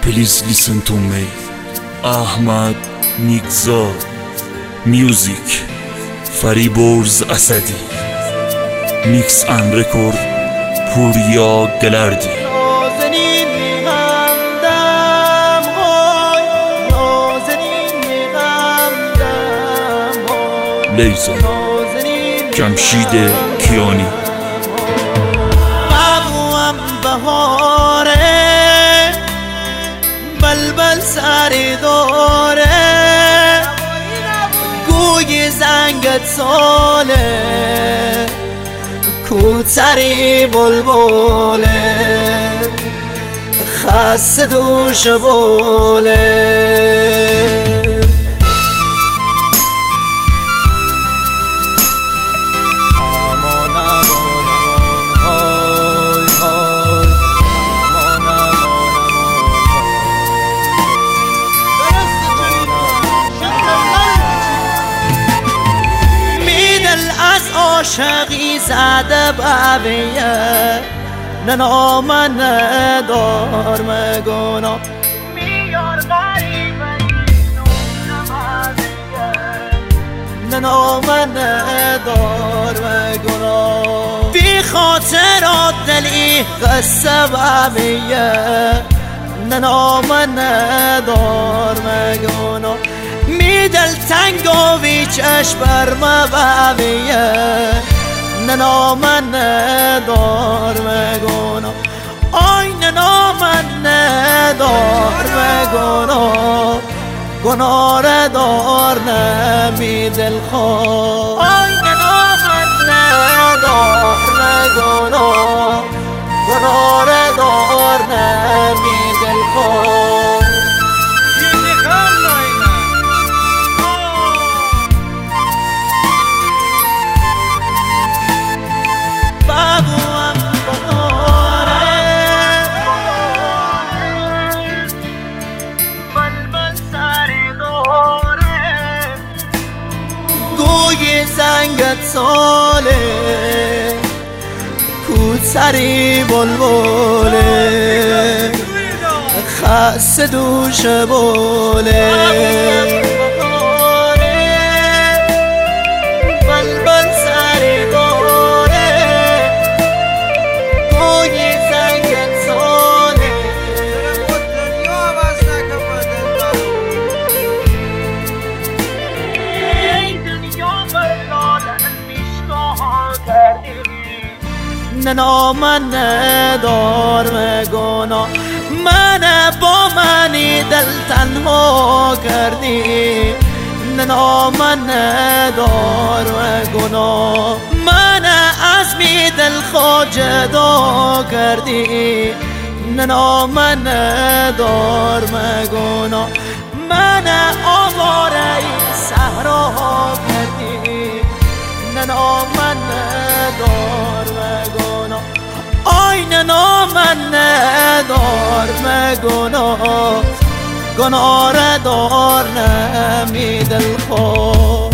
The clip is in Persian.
Please listen to me. Ahmad Nigzad. Music Fariborz Asadi. Mix and record Purya Galardi. لیزا جمشید کیانی. بابوام بهاره بلبل سر دوره گوی زنگت ساله کوتری بلبله خسته دوش بوله عاشقی زده بابیه ننام ندار مگونا میار غریبه ننام ندار مگونا بی خاطرات دلی قصه بابیه ننام ندار مگونا می دل تنگوی چشم بر مبابیه ننام ندار مگونا آی ننام ندار مگونا گناه دار نمی دل خواه آی ننام ندار مگونا گناه دار نمی دل خواه زنگت ساله کوتری بلبله خسته دوش بوله بلبل سر دوره گوی زنگت ساله ننام ندار مگونا من با منی دل تنها کردی ننام ندار مگونا من از می دل خود جدا کردی ننام ندار مگونا من آواره صحرا کردی ننام ندار مگونا آی ننام ندار مگونا گناه دار نمی دل خود